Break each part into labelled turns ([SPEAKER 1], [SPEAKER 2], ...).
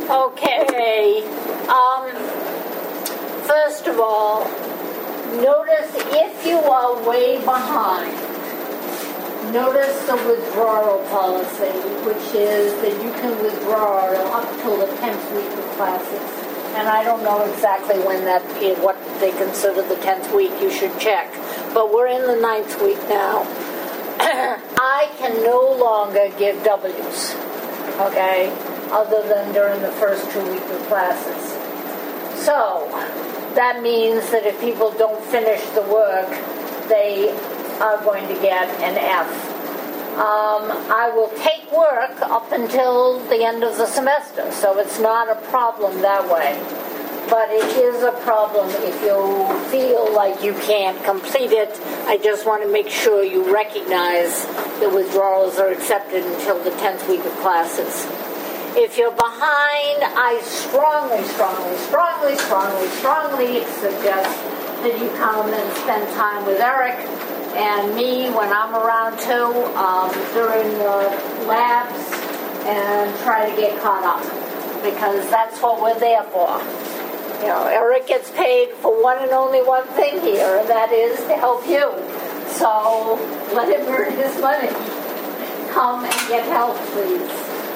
[SPEAKER 1] Okay. First of all, notice if you are way behind, notice the withdrawal policy, which is that you can withdraw up till the 10th week of classes. And I don't know exactly when that is, what they consider the 10th week. You should check. But we're in the 9th week now. I can no longer give W's, okay, other than during the first 2 weeks of classes. So that means that if people don't finish the work, they are going to get an F. I will take work up until the end of the semester, so it's not a problem that way. But it is a problem if you feel like you can't complete it. I just want to make sure you recognize the withdrawals are accepted until the 10th week of classes. If you're behind, I strongly suggest that you come and spend time with Eric and me when I'm around too during the labs and try to get caught up, because that's what we're there for. You know, Eric gets paid for one and only one thing here, and that is to help you. So let him earn his money. Come and get help, please.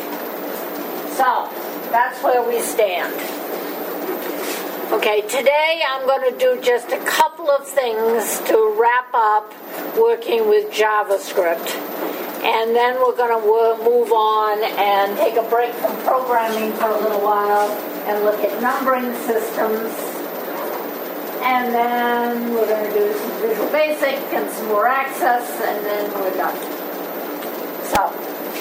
[SPEAKER 1] So that's where we stand. Okay, today I'm going to do just a couple of things to wrap up working with JavaScript. And then we're going to move on and take a break from programming for a little while and look at numbering systems. And then we're going to do some Visual Basic and some more Access, and then we're done. So,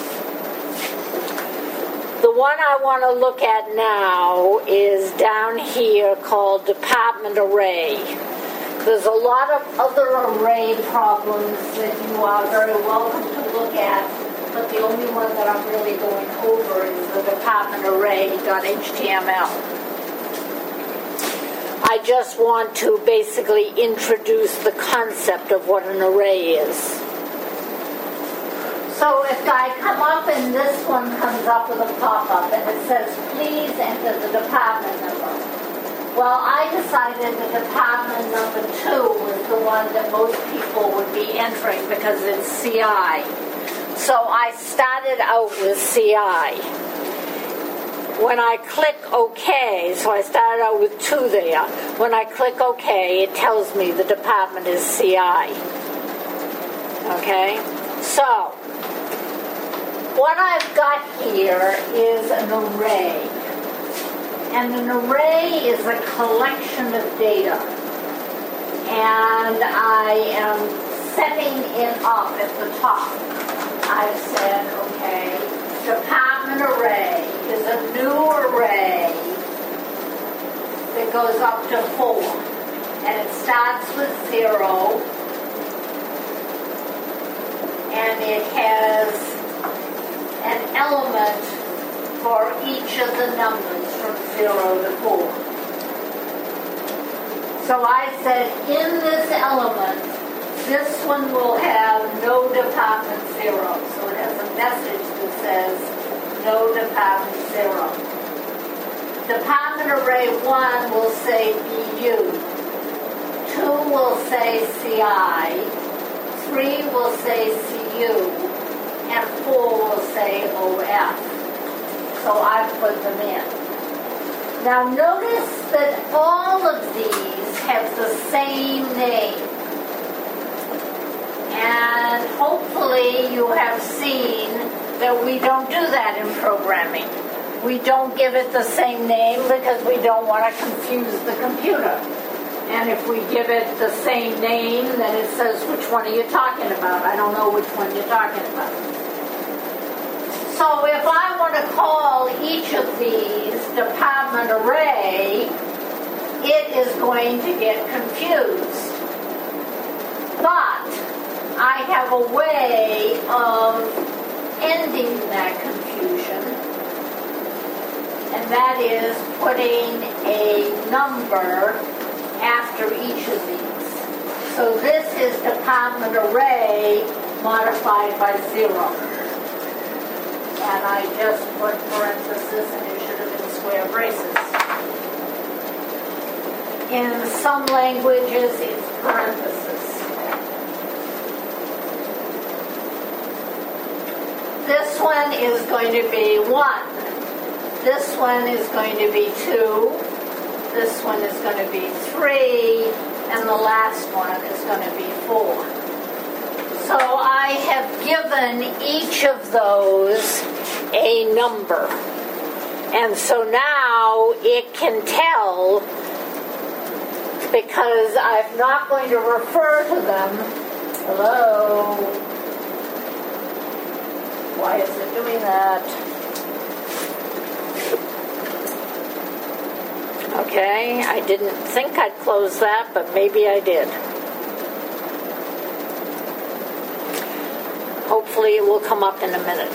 [SPEAKER 1] the one I want to look at now is down here called Department Array. There's a lot of other array problems that you are very welcome to look at, but the only one that I'm really going over is the Department Array.html. I just want to basically introduce the concept of what an array is. So if I come up and this one comes up with a pop-up and it says, please enter the department number. Well, I decided that department number 2 was the one that most people would be entering because it's CI. So I started out with CI. When I click OK, so I started out with 2 there. When I click OK, it tells me the department is CI. Okay? So, what I've got here is an array. And an array is a collection of data. And I am setting it up at the top. I've said, okay, department array is a new array that goes up to 4. And it starts with 0. And it has an element for each of the numbers from 0 to 4. So I said, in this element, this one will have no department 0. So it has a message that says, no department 0. Department array 1 will say BU. 2 will say CI. 3 will say CU. And 4 will say OF. So I've put them in. Now notice that all of these have the same name. And hopefully you have seen that we don't do that in programming. We don't give it the same name because we don't want to confuse the computer. And if we give it the same name, then it says, which one are you talking about? I don't know which one you're talking about. So if I want to call each of these department array, it is going to get confused. But I have a way of ending that confusion, and that is putting a number after each of these. So this is department array modified by 0. And I just put parenthesis, and it should have been square braces. In some languages, it's parentheses. This one is going to be 1. This one is going to be 2. This one is going to be 3. And the last one is going to be 4. So I have given each of those a number. And so now it can tell, because I'm not going to refer to them. Hello? Why is it doing that? Okay, I didn't think I'd close that, but maybe I did. Hopefully it will come up in a minute.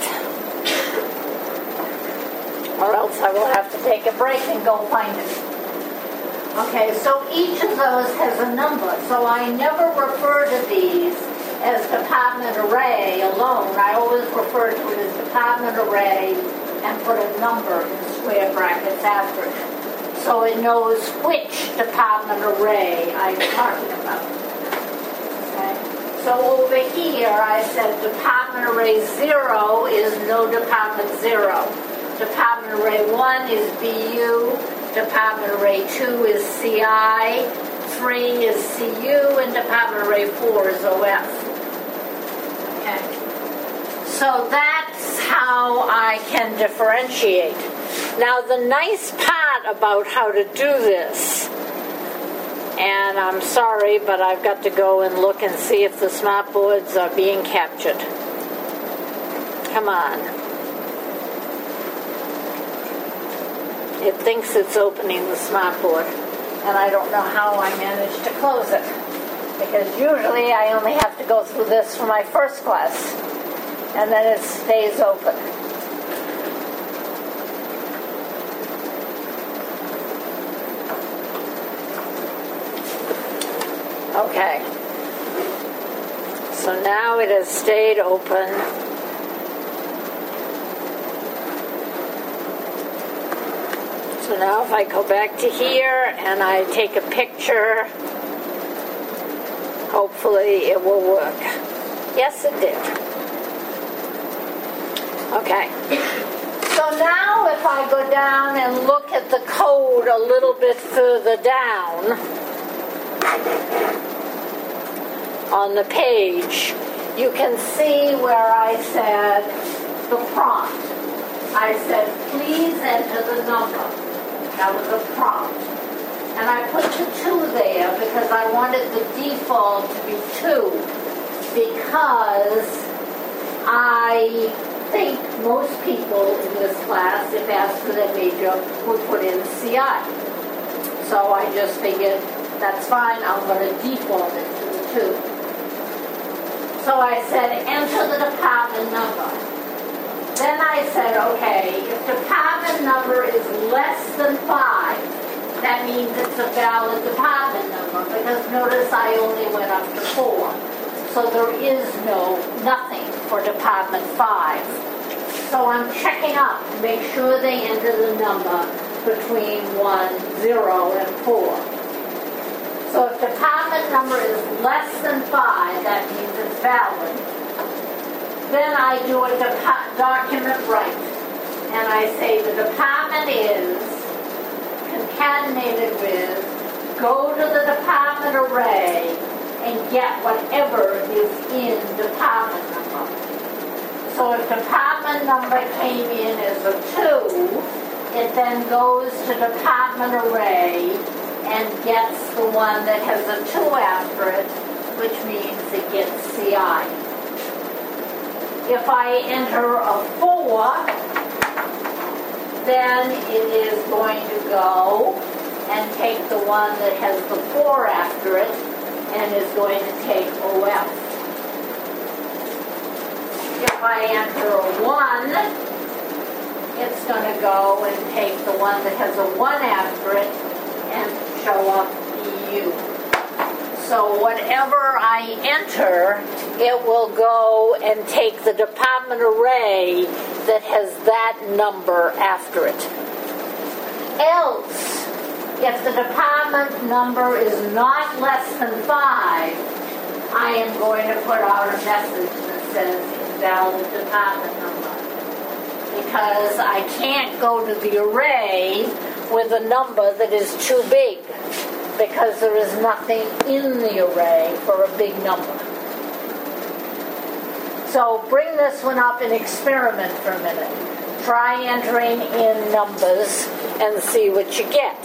[SPEAKER 1] Or else I will have to take a break and go find it. Okay, so each of those has a number. So I never refer to these as department array alone. I always refer to it as department array and put a number in square brackets after it. So it knows which department array I'm talking about. Okay. So over here I said department array 0 is no department 0. Department array 1 is BU. Department array 2 is CI. 3 is CU. And department array 4 is OF. Okay. So that's how I can differentiate. Now the nice part about how to do this, and I'm sorry, but I've got to go and look and see if the smart boards are being captured. Come on. It thinks it's opening the smart board, and I don't know how I managed to close it, because usually I only have to go through this for my first class, and then it stays open. Okay, so now it has stayed open. So now if I go back to here and I take a picture, hopefully it will work. Yes, it did. Okay. So now if I go down and look at the code a little bit further down, on the page, you can see where I said the prompt. I said, please enter the number. That was a prompt. And I put the 2 there because I wanted the default to be 2, because I think most people in this class, if asked for their major, would put in CI. So I just figured, that's fine, I'm going to default it to the 2. So I said, enter the department number. Then I said, okay, if department number is less than 5, that means it's a valid department number, because notice I only went up to 4. So there is nothing for department 5. So I'm checking up to make sure they enter the number between 1, 0, and 4. So if department number is less than 5, that means it's valid. Then I do a document write. And I say the department is concatenated with, go to the department array and get whatever is in department number. So if department number came in as a 2, it then goes to department array and gets the one that has a 2 after it, which means it gets CI. If I enter a 4, then it is going to go and take the one that has the 4 after it and is going to take OF. If I enter a 1, it's going to go and take the one that has a 1 after it and show up EU. So whatever I enter, it will go and take the department array that has that number after it. else, if the department number is not less than 5, I am going to put out a message that says invalid department number. Because I can't go to the array with a number that is too big, because there is nothing in the array for a big number. So bring this one up and experiment for a minute. Try entering in numbers and see what you get.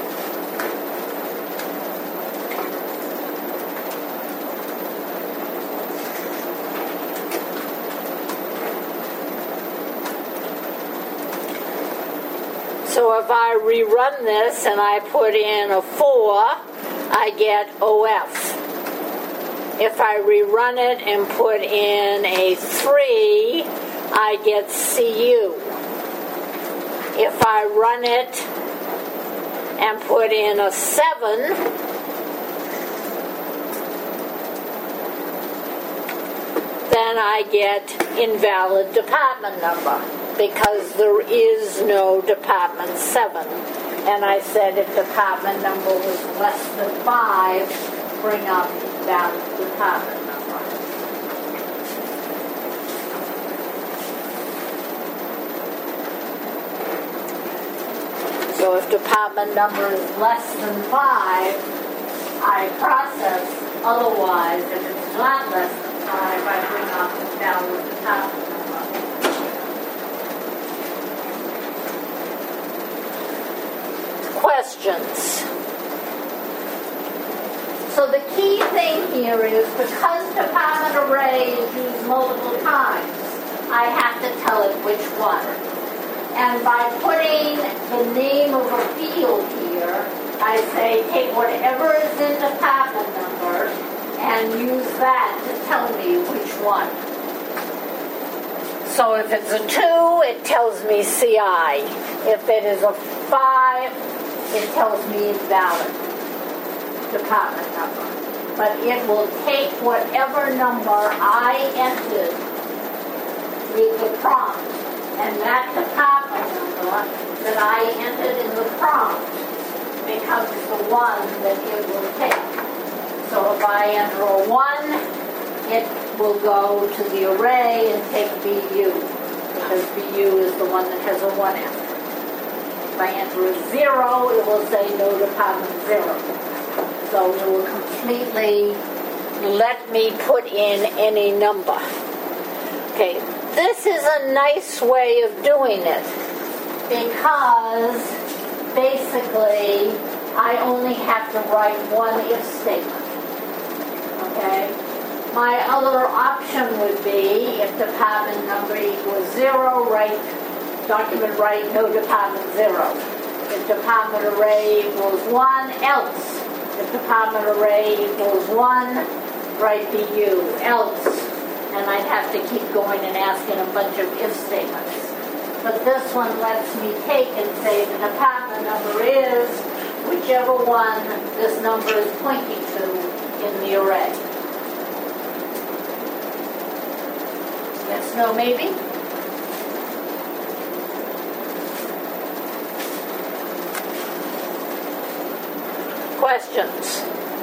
[SPEAKER 1] So if I rerun this and I put in a 4, I get OF. If I rerun it and put in a 3, I get CU. If I run it and put in a 7, then I get invalid department number, because there is no department 7. And I said if department number was less than 5, bring up invalid department number. So if department number is less than 5, I process. Otherwise, if it's not less than 5, I bring up invalid department number. Questions. So the key thing here is, because department array is used multiple times, I have to tell it which one. And by putting the name of a field here, I say take whatever is in department number and use that to tell me which one. So if it's a 2, it tells me CI. If it is a 5, it tells me invalid department number. But it will take whatever number I entered with the prompt, and that department number that I entered in the prompt becomes the one that it will take. So if I enter a 1, it will go to the array and take BU, because BU is the one that has a 1 after. If I enter a 0, it will say no department 0. So it will completely let me put in any number. Okay, this is a nice way of doing it, because basically I only have to write one if statement. Okay? My other option would be, if department number equals 0, document write no department 0. If department array equals 1, else. If department array equals 1, write BU, else. And I'd have to keep going and asking a bunch of if statements. But this one lets me take and say the department number is whichever one this number is pointing to in the array. Yes, no, maybe? Questions?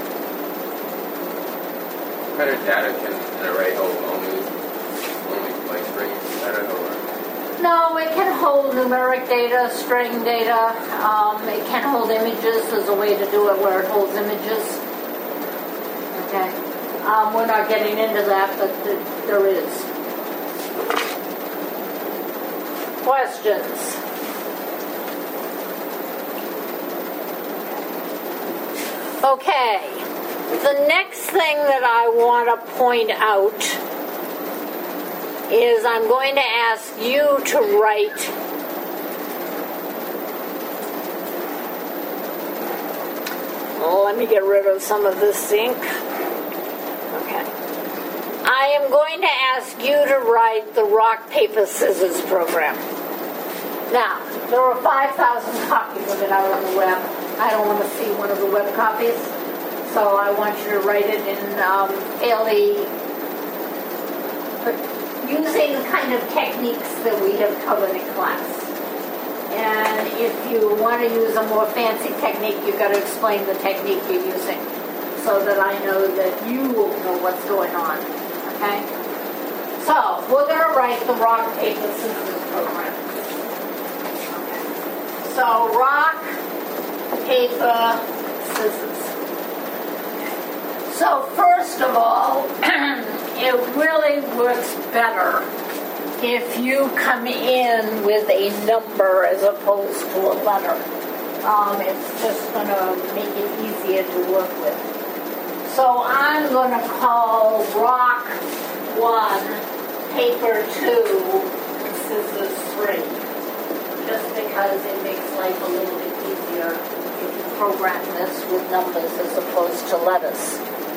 [SPEAKER 2] What kind of data can an array hold? Only like strings data, or?
[SPEAKER 1] No, it can hold numeric data, string data. It can hold images. There's a way to do it where it holds images. Okay. We're not getting into that, but there is. Questions? Okay. The next thing that I want to point out is I'm going to ask you to write let me get rid of some of this ink. Okay. I am going to ask you to write the rock, paper, scissors program. Now, there are 5,000 copies of it out on the web. I don't want to see one of the web copies, so I want you to write it in using the kind of techniques that we have covered in class. And if you want to use a more fancy technique, you've got to explain the technique you're using so that I know that you will know what's going on. Okay? So, we're going to write the rock, paper, scissors program. Okay. So, rock, paper, scissors. So, first of all, it really works better if you come in with a number as opposed to a letter. It's just going to make it easier to work with. So I'm going to call rock 1, paper 2, and scissors 3. Just because it makes life a little bit easier if you program this with numbers as opposed to letters.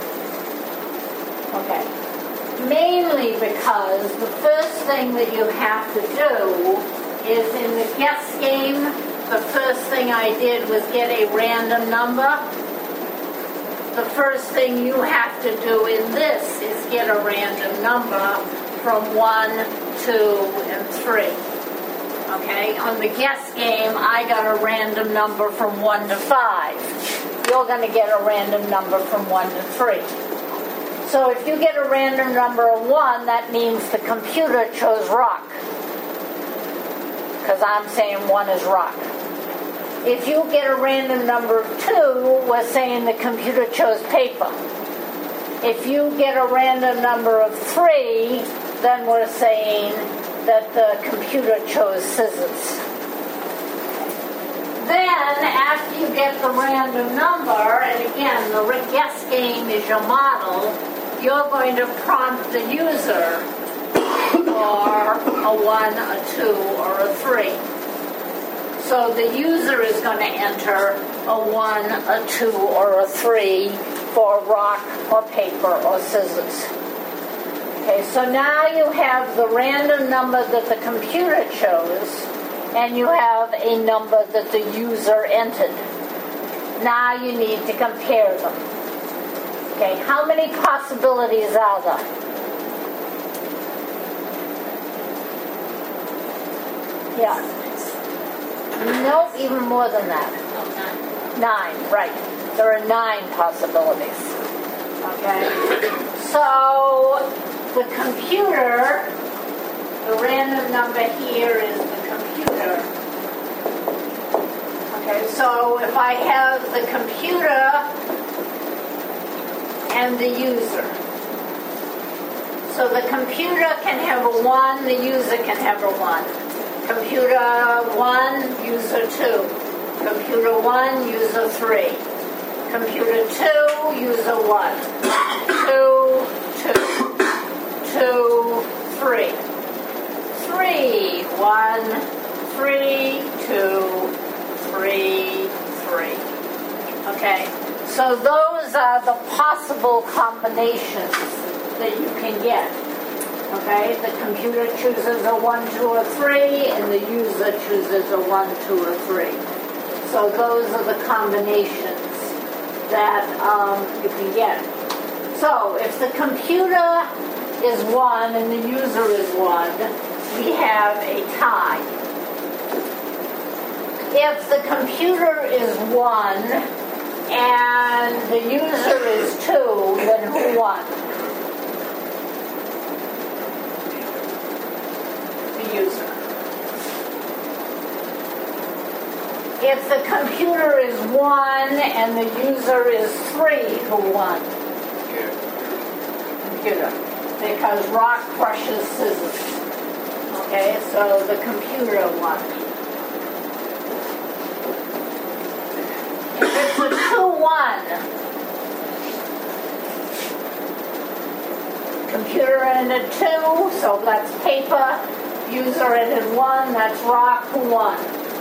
[SPEAKER 1] Okay. Mainly because the first thing that you have to do is in the guess game, the first thing I did was get a random number. The first thing you have to do in this is get a random number from 1, 2, and 3. Okay, on the guess game, I got a random number from 1 to 5. You're going to get a random number from 1 to 3. So if you get a random number of 1, that means the computer chose rock. Because I'm saying 1 is rock. If you get a random number of 2, we're saying the computer chose paper. If you get a random number of 3, then we're saying that the computer chose scissors. Then, after you get the random number, and again, the guess game is your model, you're going to prompt the user for a 1, a 2, or a 3. So the user is going to enter a 1, a 2, or a 3 for rock, or paper, or scissors. Okay, so now you have the random number that the computer chose, and you have a number that the user entered. Now you need to compare them. Okay, how many possibilities are there? Yeah. No, even more than that. 9, right. There are 9 possibilities. Okay? So, the computer, the random number here is the computer. Okay, so if I have the computer and the user. So the computer can have a 1, the user can have a 1. Computer 1, user 2. Computer 1, user 3. Computer 2, user 1. 2, 2. 2, 3. 3, 1, 3, 2, 3, 3. Okay, so those are the possible combinations that you can get. Okay, the computer chooses a 1, 2, or 3, and the user chooses a 1, 2, or 3. So those are the combinations that you can get. So if the computer is 1 and the user is 1, we have a tie. If the computer is 1 and the user is 2, then who won? The user. If the computer is 1 and the user is 3, who won? Computer. Because rock crushes scissors. Okay, so the computer won. If it's a 2-1, computer ended 2, so that's paper. User ended 1, that's rock. Who won?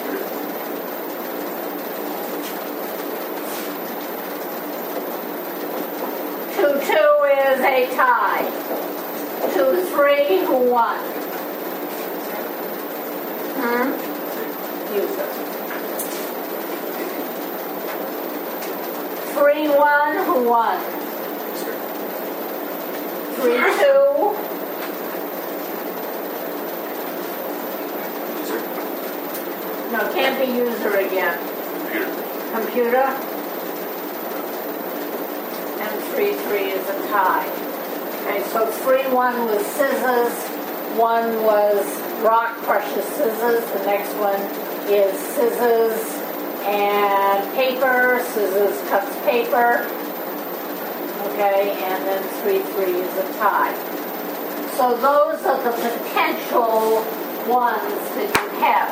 [SPEAKER 1] Is a tie. 2, 3, who won? User. 3, 1, who won? 3, 2. No, can't be user again?
[SPEAKER 2] Computer.
[SPEAKER 1] Computer. And 3-3 is a tie. Okay, so 3-1 was scissors, 1 was rock crushes scissors, the next one is scissors and paper, scissors cuts paper. Okay, and then 3-3 is a tie. So those are the potential ones that you have.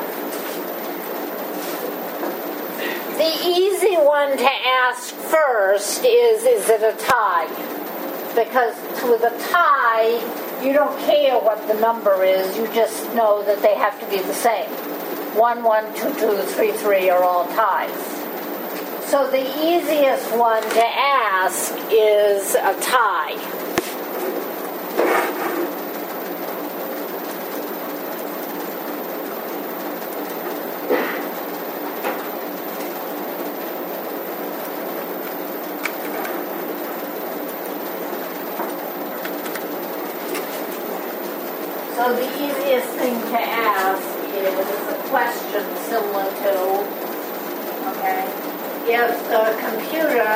[SPEAKER 1] The easy one to ask first is it a tie? Because with a tie, you don't care what the number is, you just know that they have to be the same. 1-1, 2-2, 3-3 are all ties. So the easiest one to ask is a tie. So the easiest thing to ask is a question similar to, okay, if the computer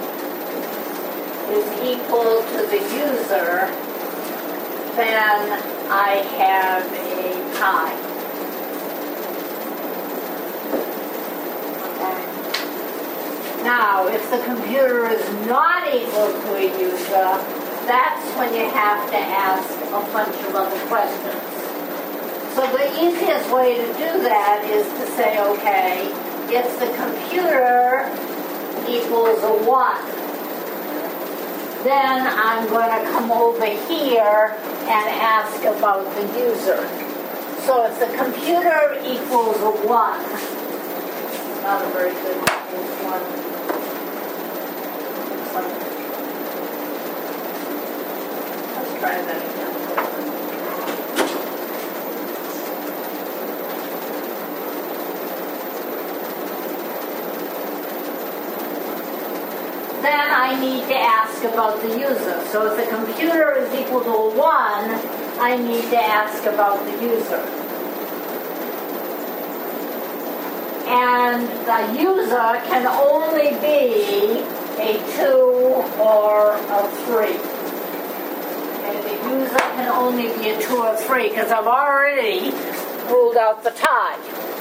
[SPEAKER 1] is equal to the user, then I have a tie. Okay. Now, if the computer is not equal to a user, that's when you have to ask a bunch of other questions. So the easiest way to do that is to say, okay, if the computer equals a 1, then I'm going to come over here and ask about the user. So if the computer equals a 1, not a very good one. Try that again. Then I need to ask about the user. So if the computer is equal to a 1, I need to ask about the user. And the user can only be a 2 or a 3. The user can only be a 2 or 3 because I've already ruled out the tie.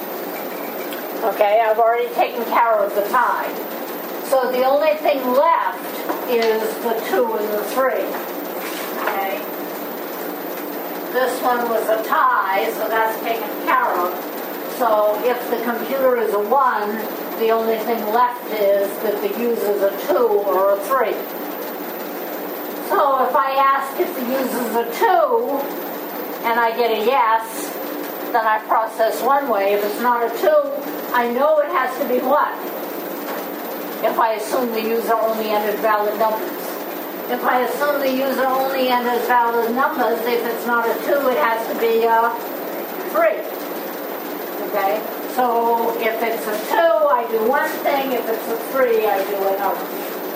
[SPEAKER 1] Okay, I've already taken care of the tie. So the only thing left is the 2 and the 3. Okay. This one was a tie, so that's taken care of. So if the computer is a 1, the only thing left is that the user is a 2 or a 3. So if I ask if the user's a 2 and I get a yes, then I process one way. If it's not a 2, I know it has to be 1. If I assume the user only enters valid numbers. If I assume the user only enters valid numbers, if it's not a 2, it has to be a 3. Okay? So if it's a 2, I do one thing. If it's a 3, I do another.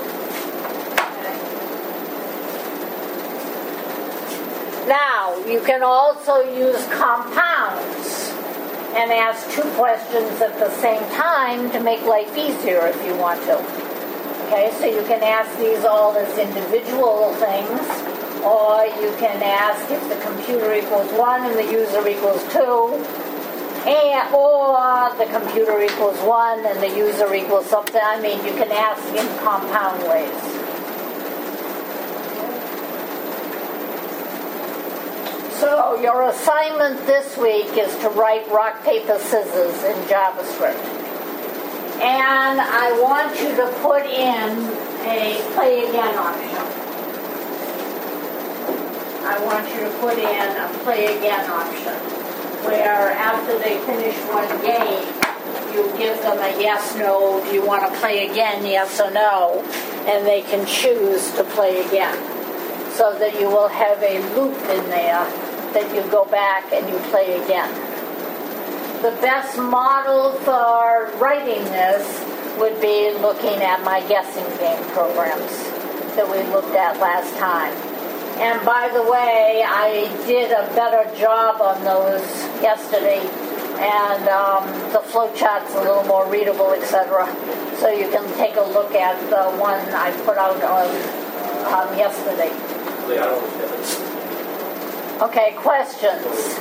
[SPEAKER 1] Now, you can also use compounds and ask 2 questions at the same time to make life easier if you want to. Okay, so you can ask these all as individual things, or you can ask if the computer equals 1 and the user equals 2, or the computer equals 1 and the user equals something. I mean, you can ask in compound ways. So your assignment this week is to write rock, paper, scissors in JavaScript. And I want you to put in a play again option. I want you to put in a play again option, where after they finish one game, you give them a yes, no, do you want to play again, yes or no, and they can choose to play again. So that you will have a loop in there that you go back and you play again. The best model for writing this would be looking at my guessing game programs that we looked at last time. And by the way, I did a better job on those yesterday, and the flow chart's a little more readable, etc. So you can take a look at the one I put out on yesterday. Okay, questions?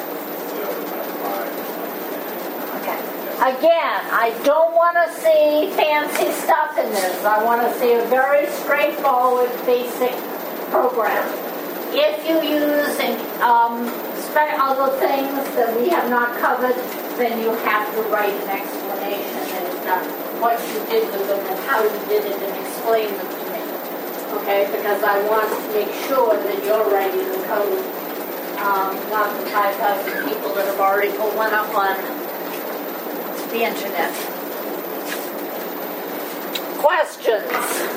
[SPEAKER 1] Okay. Again, I don't want to see fancy stuff in this. I want to see a very straightforward, basic program. If you use other things that we have not covered, then you have to write an explanation and what you did with them and how you did it and explain them to me. Okay, because I want to make sure that you're writing the code, not the 5,000 people that have already put one up on the internet. Questions?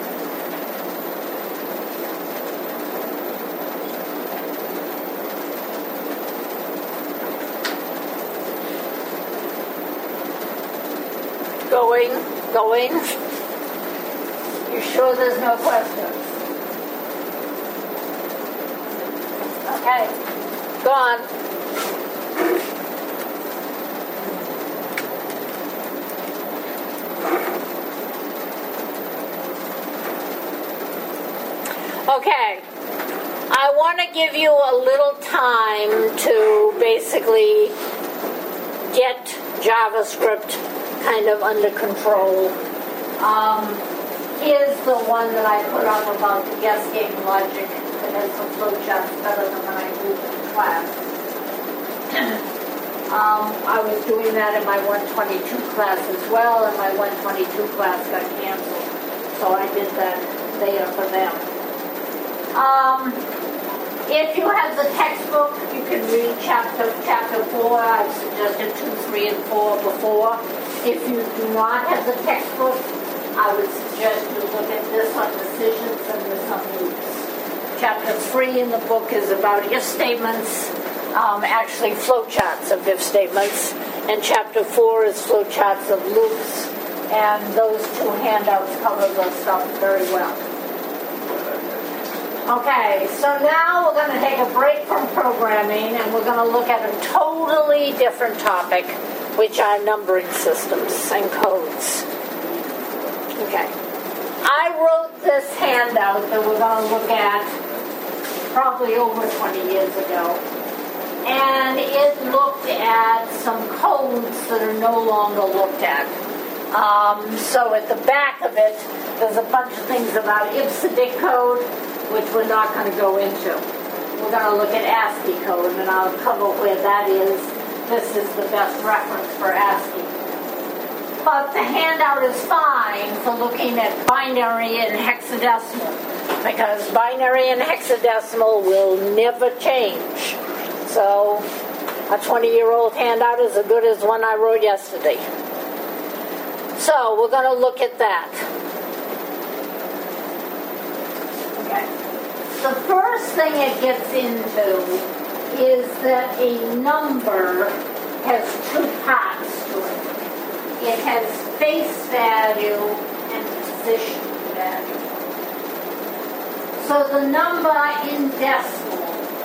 [SPEAKER 1] Going. You sure there's no questions? Okay, go on. Okay, I want to give you a little time to basically get JavaScript kind of under control. Here's the one that I put up about the guess game logic that has the flowcharts better than when I moved in class. I was doing that in my 122 class as well, and my 122 class got canceled. So I did that there for them. If you have the textbook, you can read chapter 4. I've suggested 2, 3, and 4 before. If you do not have the textbook, I would suggest you look at this on decisions and this on loops. Chapter 3 in the book is about if statements, actually flowcharts of if statements, and chapter 4 is flowcharts of loops, and those two handouts cover the stuff very well. Okay, so now we're going to take a break from programming, and we're going to look at a totally different topic, which are numbering systems and codes. Okay. I wrote this handout that we're going to look at probably over 20 years ago. And it looked at some codes that are no longer looked at. So at the back of it, there's a bunch of things about IPSADIC code, which we're not going to go into. We're going to look at ASCII code, and I'll cover where that is. This is the best reference for ASCII. But the handout is fine for looking at binary and hexadecimal, because binary and hexadecimal will never change. So a 20-year-old handout is as good as one I wrote yesterday. So we're going to look at that. Okay. The first thing it gets into is that a number has two parts to it. It has face value and position value. So the number in decimal,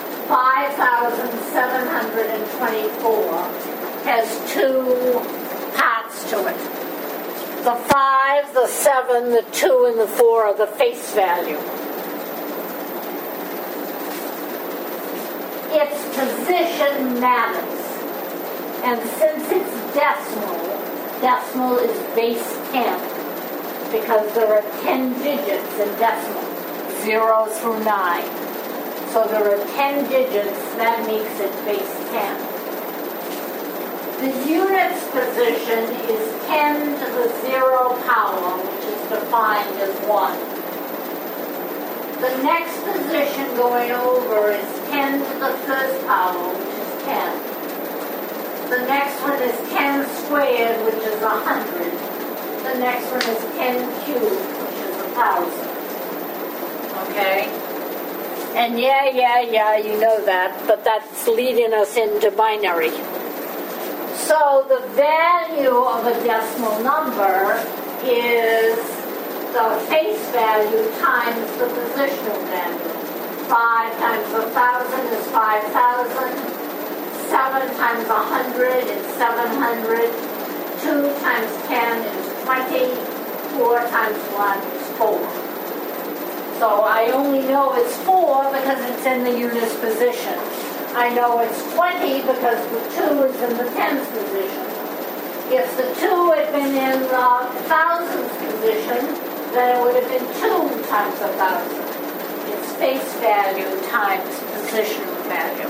[SPEAKER 1] 5,724, has two parts to it. The 5, the 7, the 2, and the 4 are the face value. Its position matters. And since it's decimal is base 10, because there are 10 digits in decimal, 0 through 9. So there are 10 digits, that makes it base 10. The unit's position is 10 to the 0 power, which is defined as 1. The next position going over is 10 to the first power, which is 10. The next one is 10 squared, which is 100. The next one is 10 cubed, which is 1,000. Okay? And yeah, you know that, but that's leading us into binary. So the value of a decimal number is the face value times the positional value. 5 times 1,000 is 5,000. 7 times 100 is 700. 2 times 10 is 20. 4 times 1 is 4. So I only know it's 4 because it's in the units position. I know it's 20 because the 2 is in the tens position. If the 2 had been in the thousands position, then it would have been 2 times 1,000. It's face value times position value.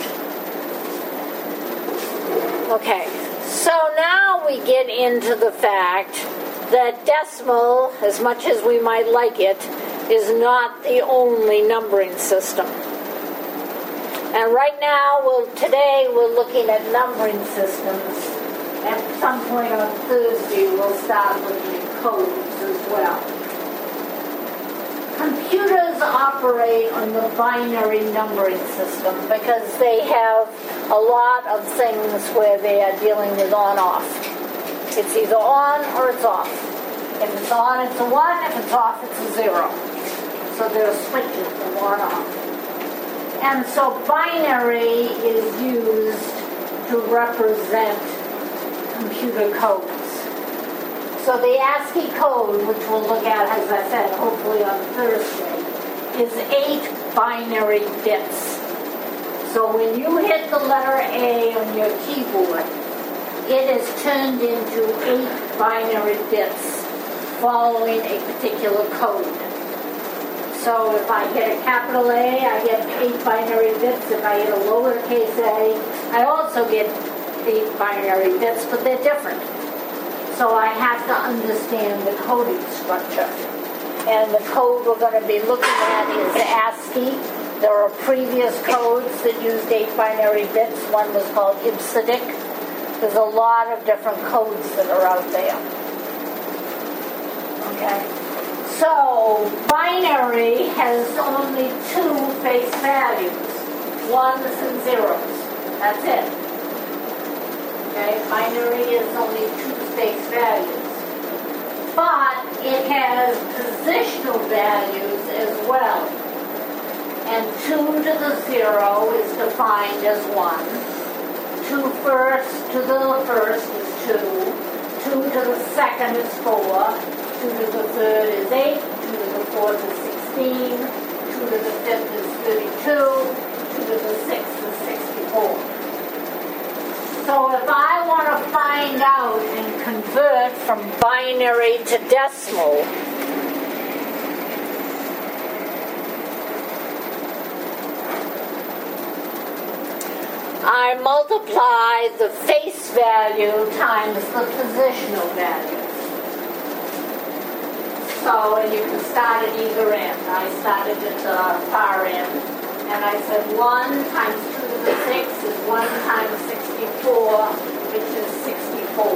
[SPEAKER 1] Okay, so now we get into the fact that decimal, as much as we might like it, is not the only numbering system. And right now, today we're looking at numbering systems. At some point on Thursday, we'll start looking at codes as well. Computers operate on the binary numbering system because they have a lot of things where they are dealing with on-off. It's either on or it's off. If it's on, it's a 1. If it's off, it's a 0. So there are switches from on-off. And so binary is used to represent computer codes. So the ASCII code, which we'll look at, as I said, hopefully on Thursday, is 8 binary bits. So when you hit the letter A on your keyboard, it is turned into 8 binary bits following a particular code. So if I hit a capital A, I get 8 binary bits. If I hit a lowercase a, I also get 8 binary bits, but they're different. So I have to understand the coding structure. And the code we're going to be looking at is ASCII. There are previous codes that used 8 binary bits. One was called IBCDIC. There's a lot of different codes that are out there. Okay. So, binary has only 2 face values, 1s and 0s. That's it. Okay, binary is only 2 face values. But it has positional values as well. And 2 to the 0 is defined as 1. 2 to the first is 2. 2 to the second is 4. 2 to the third is 8, 2 to the fourth is 16, 2 to the fifth is 32, 2 to the sixth is 64. So if I want to find out and convert from binary to decimal, I multiply the face value times the positional value. So, and you can start at either end. I started at the far end, and I said 1 times 2 to the 6 is 1 times 64, which is 64.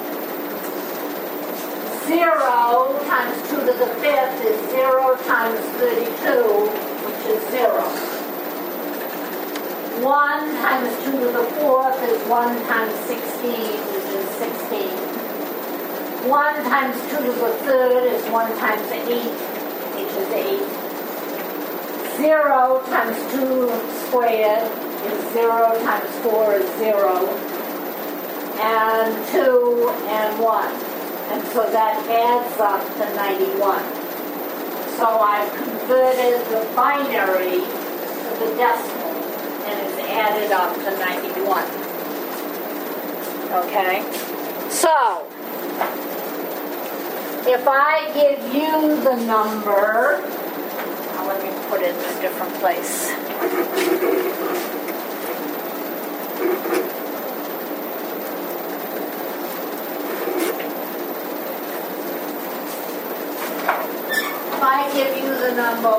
[SPEAKER 1] 0 times 2 to the 5th is 0 times 32, which is 0. 1 times 2 to the 4th is 1 times 16, which is 16. 1 times 2 to the third is 1 times 8, which is 8. 0 times 2 squared is 0 times 4 is 0. And 2 and 1. And so that adds up to 91. So I've converted the binary to the decimal, and it's added up to 91. Okay? So, if I give you the number, now let me put it in a different place. If I give you the number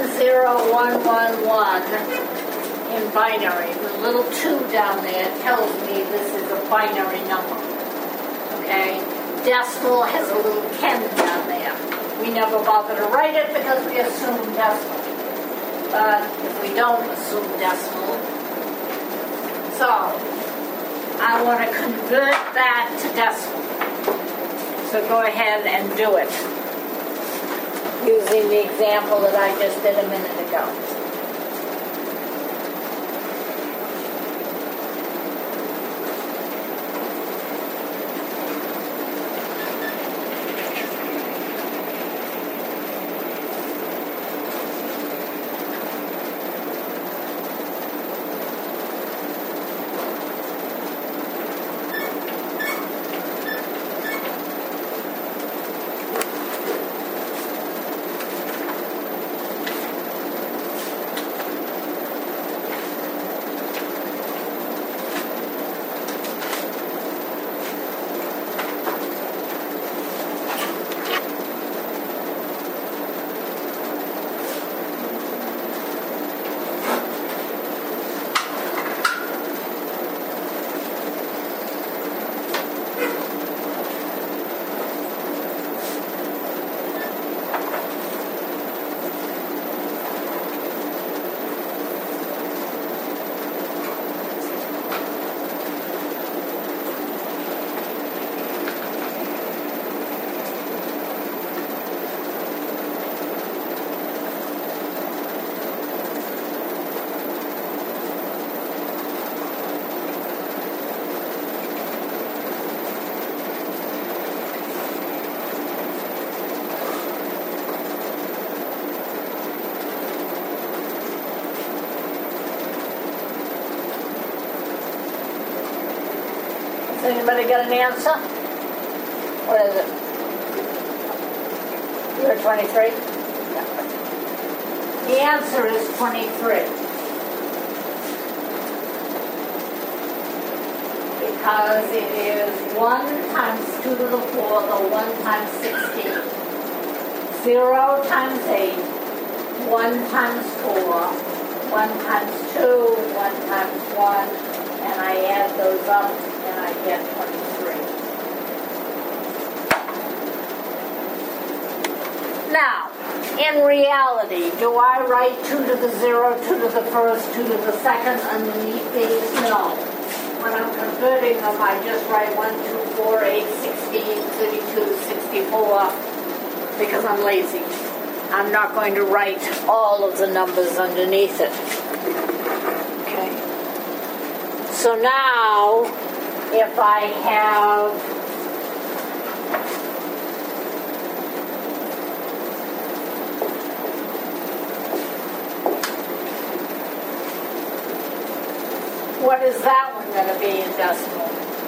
[SPEAKER 1] 10111 in binary, the little 2 down there tells me this is a binary number. Okay? Decimal has a little 10 down there. We never bother to write it because we assume decimal. But if we don't assume decimal, so I want to convert that to decimal. So go ahead and do it using the example that I just did a minute ago. anybody got an answer? What is it? You're 23? The answer is 23. Because it is 1 times 2 to the 4th, or 1 times 16. 0 times 8, 1 times 4, 1 times 2, 1 times 1, and I add those up and I get 23. Now, in reality, do I write 2 to the 0, 2 to the first, 2 to the second underneath these? No. When I'm converting them, I just write 1, 2, 4, 8, 16, 32, 64, because I'm lazy. I'm not going to write all of the numbers underneath it. Okay. So now, if I have what is that one going to be in decimal?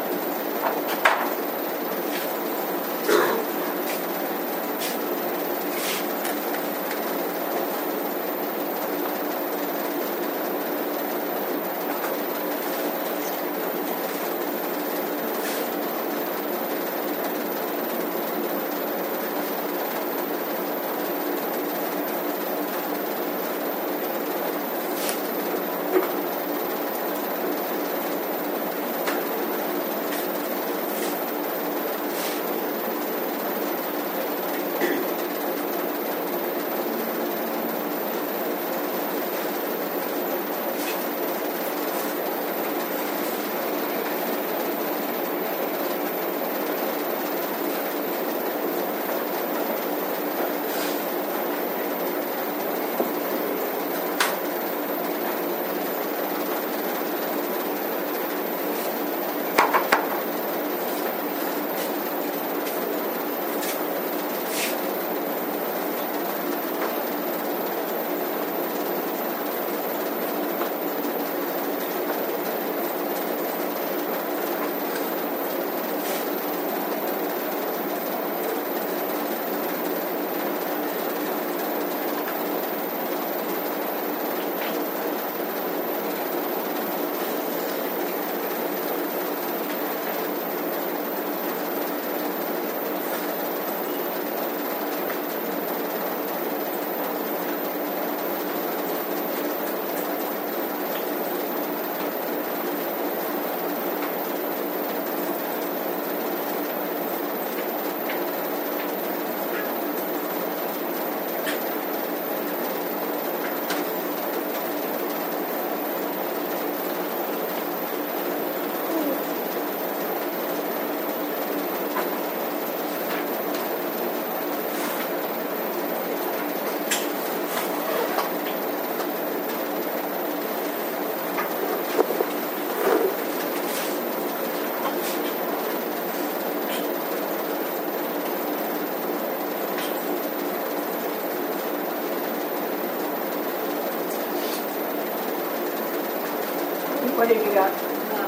[SPEAKER 1] What have you got?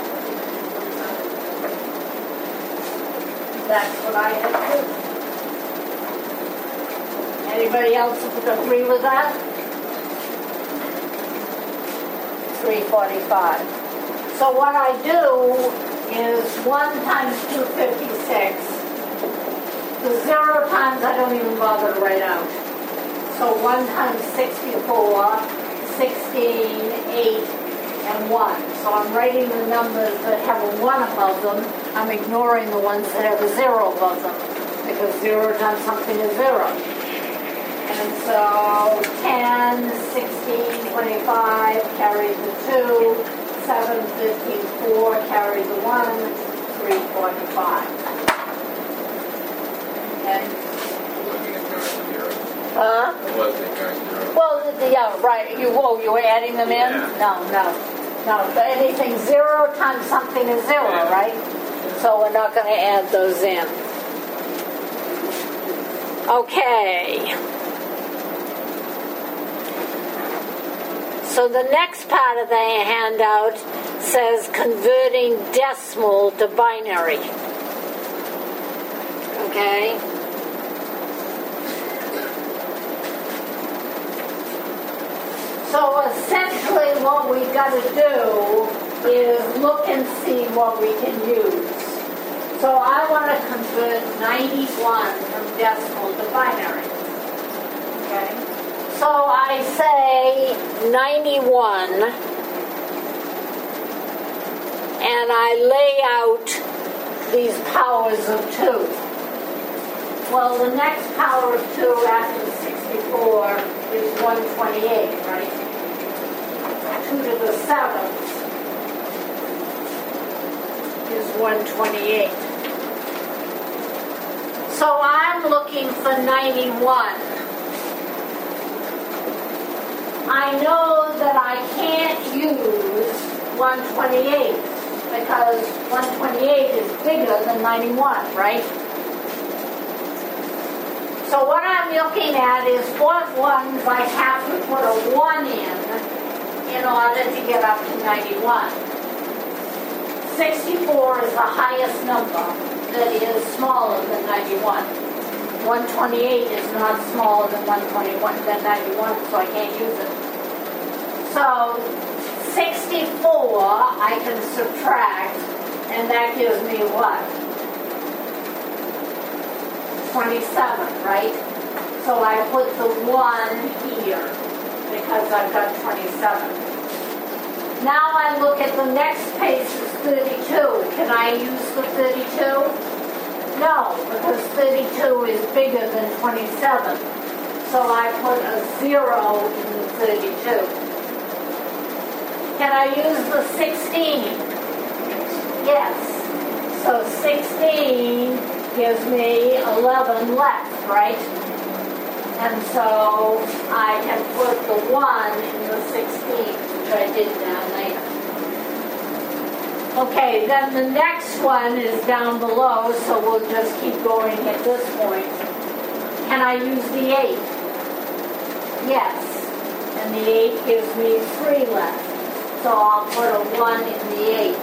[SPEAKER 1] That's what I had too. Anybody else agree with that? 345. So what I do is 1 times 256. The 0 times I don't even bother to write out. So 1 times 64, 16, 8, and 1. So I'm writing the numbers that have a 1 above them. I'm ignoring the ones that have a 0 above them, because 0 times something is 0. And so 10, 16, 25 carries the 2, 7, 15, 4 carries the 1, 345. And well, yeah, right. You were adding them in?
[SPEAKER 2] Yeah.
[SPEAKER 1] No. Anything 0 times something is 0, right? So we're not going to add those in. Okay. So the next part of the handout says converting decimal to binary. Okay? So essentially what we've got to do is look and see what we can use. So I want to convert 91 from decimal to binary. Okay? So I say 91, and I lay out these powers of 2. Well, the next power of 2 after 64 is 128, right? 2 to the 7th is 128. So I'm looking for 91. I know that I can't use 128 because 128 is bigger than 91, right? So what I'm looking at is what ones I have to put a 1 in order to get up to 91. 64 is the highest number that is smaller than 91. 128 is not smaller than 121 than 91, so I can't use it. So 64 I can subtract, and that gives me what? 27, right? So I put the 1 here because I've got 27. Now I look at the next page, is 32. Can I use the 32? No, because 32 is bigger than 27. So I put a 0 in the 32. Can I use the 16? Yes. So 16 gives me 11 left, right? And so I can put the 1 in the 16, which I did down later. Okay, then the next one is down below, so we'll just keep going at this point. Can I use the 8? Yes. And the 8 gives me 3 left. So I'll put a 1 in the 8.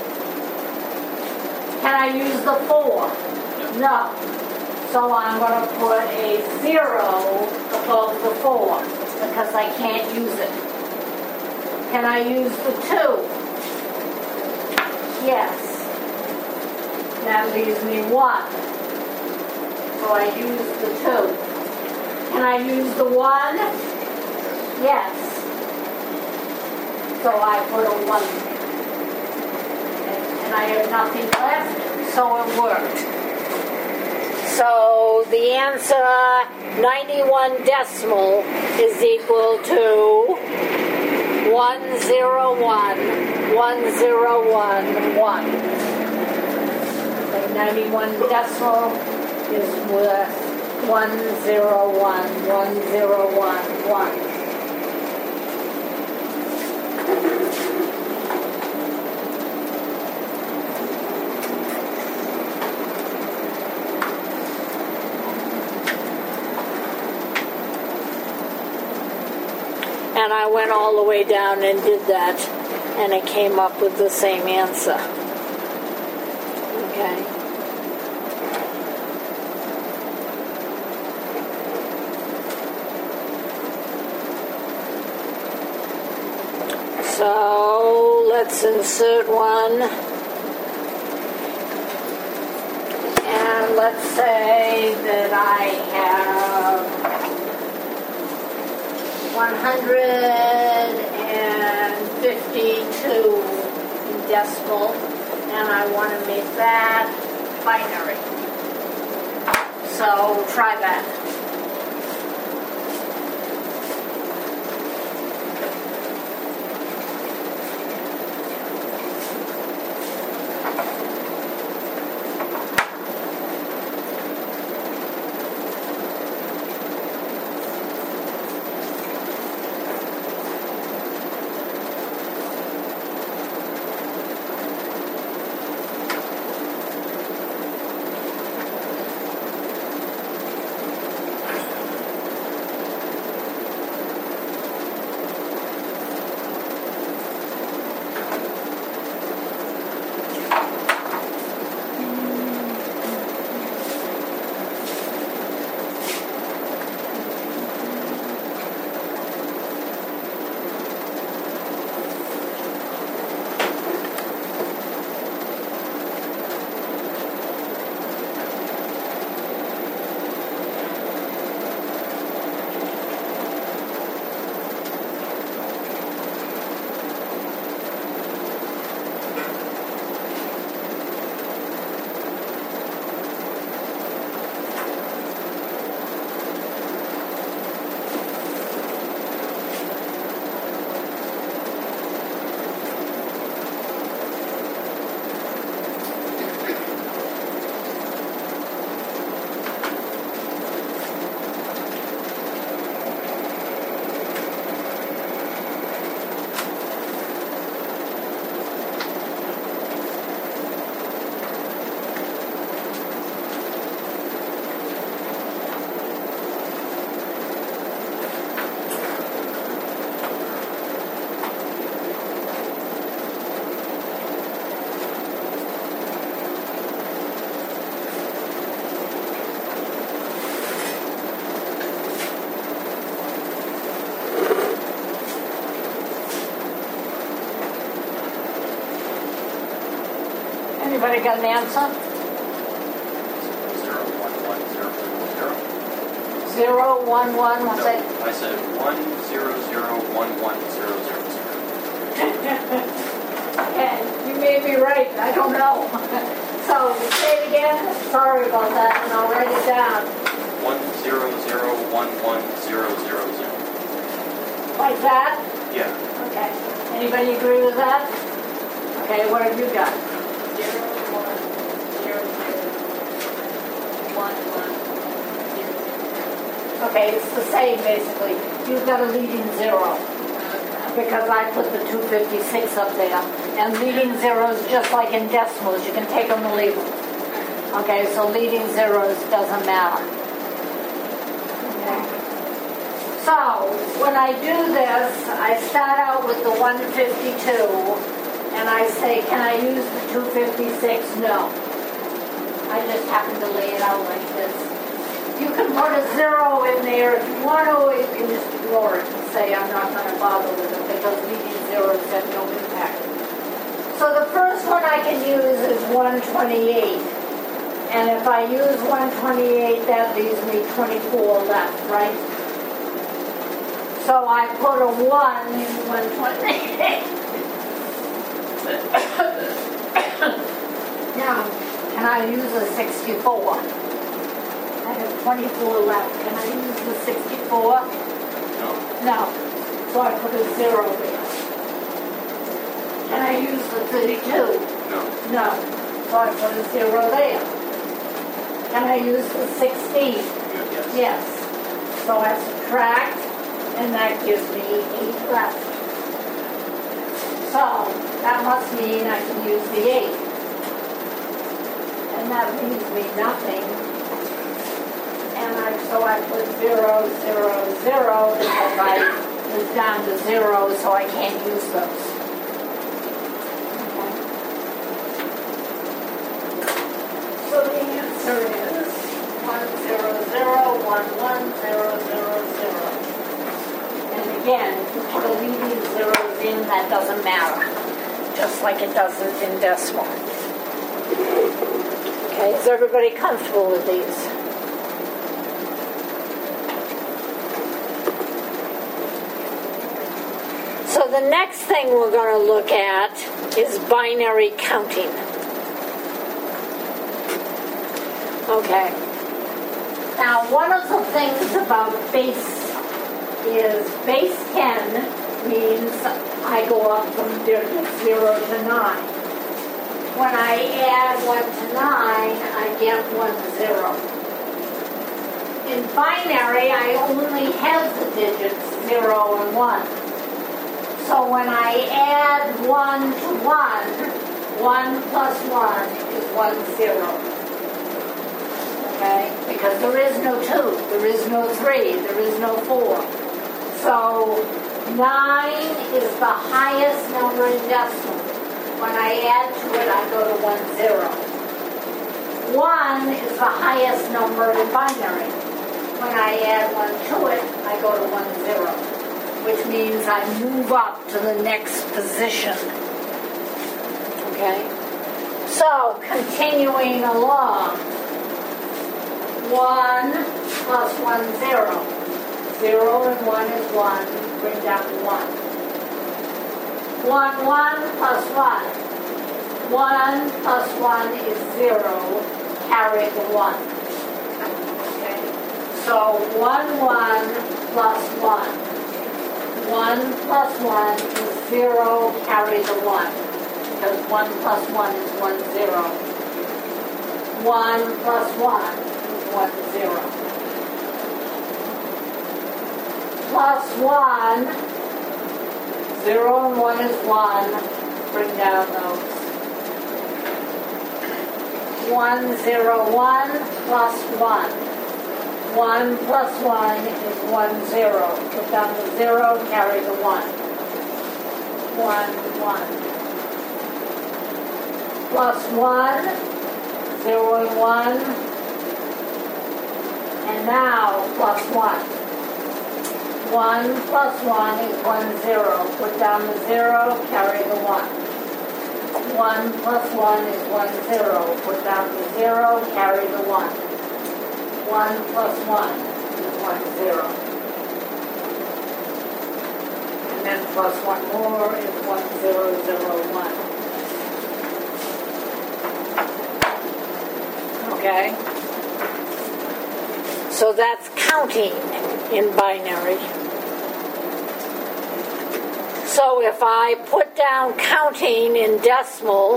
[SPEAKER 1] Can I use the 4? No. So I'm going to put a 0 above the 4 because I can't use it. Can I use the 2? Yes. That leaves me 1. So I use the 2. Can I use the 1? Yes. So I put a 1 there. And I have nothing left, so it worked. So the answer, 91 decimal, is equal to 101, 1011. 91 decimal is worth 101, 1011. And I went all the way down and did that, and it came up with the same answer. Okay. So let's insert one. And let's say that I have 152 in decimal, and I want to make that binary. So try that. Everybody got an answer?
[SPEAKER 3] 0, 1, 1, 0, 0.
[SPEAKER 1] 0, 1, 1, what's it?
[SPEAKER 3] I said 1, 0, 0, 1, 1, 0, 0, 0.
[SPEAKER 1] Okay, you may be right, I don't know. So, say it again. Sorry about that, and I'll write it down.
[SPEAKER 3] 1, 0, 0, 1, 1, 0, 0, 0.
[SPEAKER 1] Like that?
[SPEAKER 3] Yeah.
[SPEAKER 1] Okay. Anybody agree with that? Okay, what have you got?
[SPEAKER 4] 0, 1, 0, 1, 1, 0.
[SPEAKER 1] Okay, it's the same basically. You've got a leading zero because I put the 256 up there. And leading zeros, just like in decimals, you can take them or leave them. Okay, so leading zeros doesn't matter. Okay. So, when I do this, I start out with the 152, and I say, can I use the 256? No. I just happen to lay it out like this. You can put a 0 in there if you want to, or you can just ignore it and say, I'm not going to bother with it because leading zeros have no impact. So the first one I can use is 128. And if I use 128, that leaves me 24 left, right? So I put a 1 in 128. Now, can I use a 64? I have 24 left. Can I use the 64?
[SPEAKER 3] No.
[SPEAKER 1] No. So I put a 0 there. Can I use the 32?
[SPEAKER 3] No.
[SPEAKER 1] No. So I put a 0 there. Can I use the 16?
[SPEAKER 3] Yes.
[SPEAKER 1] Yes. So I subtract, and that gives me 8 left. So that must mean I can use the 8. And that leaves me nothing. And so I put 0, 0, 0, because I was down to 0, so I can't use those. So the answer is 1, 0, 0, 1, 1, 0, 0, 0. And again, if you put a leading zeros in, that doesn't matter. Just like it doesn't in decimal. Okay, is everybody comfortable with these? So the next thing we're going to look at is binary counting. Okay. Now, one of the things about base is base 10 means I go up from 0 to 9. When I add 1 to 9, I get 1 0. In binary, I only have the digits 0 and 1. So when I add 1 to 1, 1 plus 1 is 1 0. Okay? Because there is no 2, there is no 3, there is no 4. So 9 is the highest number in decimal. When I add to it, I go to 1 0. 1 is the highest number in binary. When I add 1 to it, I go to 1 0. Which means I move up to the next position. Okay? So, continuing along. 1 plus 1, 0. 0 and 1 is 1. Bring down to 1. 1, 1 plus 1. 1 plus 1 is 0. Carry the 1. Okay? So, 1, 1 plus 1. 1 plus 1 is 0, carry the 1. Because 1 plus 1 is 1, 0. 1 plus 1 is 1, 0. Plus 1, 0 and 1 is 1. Bring down those. 1, 0, 1 plus 1. 1 plus 1 is 1, 0. Put down the 0, carry the 1. 1, 1. Plus 1, 0 and 1. And now plus 1. 1 plus 1 is 1, 0. Put down the 0, carry the 1. 1 plus 1 is 1, 0. Put down the 0, carry the 1. 1 plus 1 is 1, 0. And then plus 1 more is 1, 0, 0, 1. Okay? So that's counting in binary. So if I put down counting in decimal,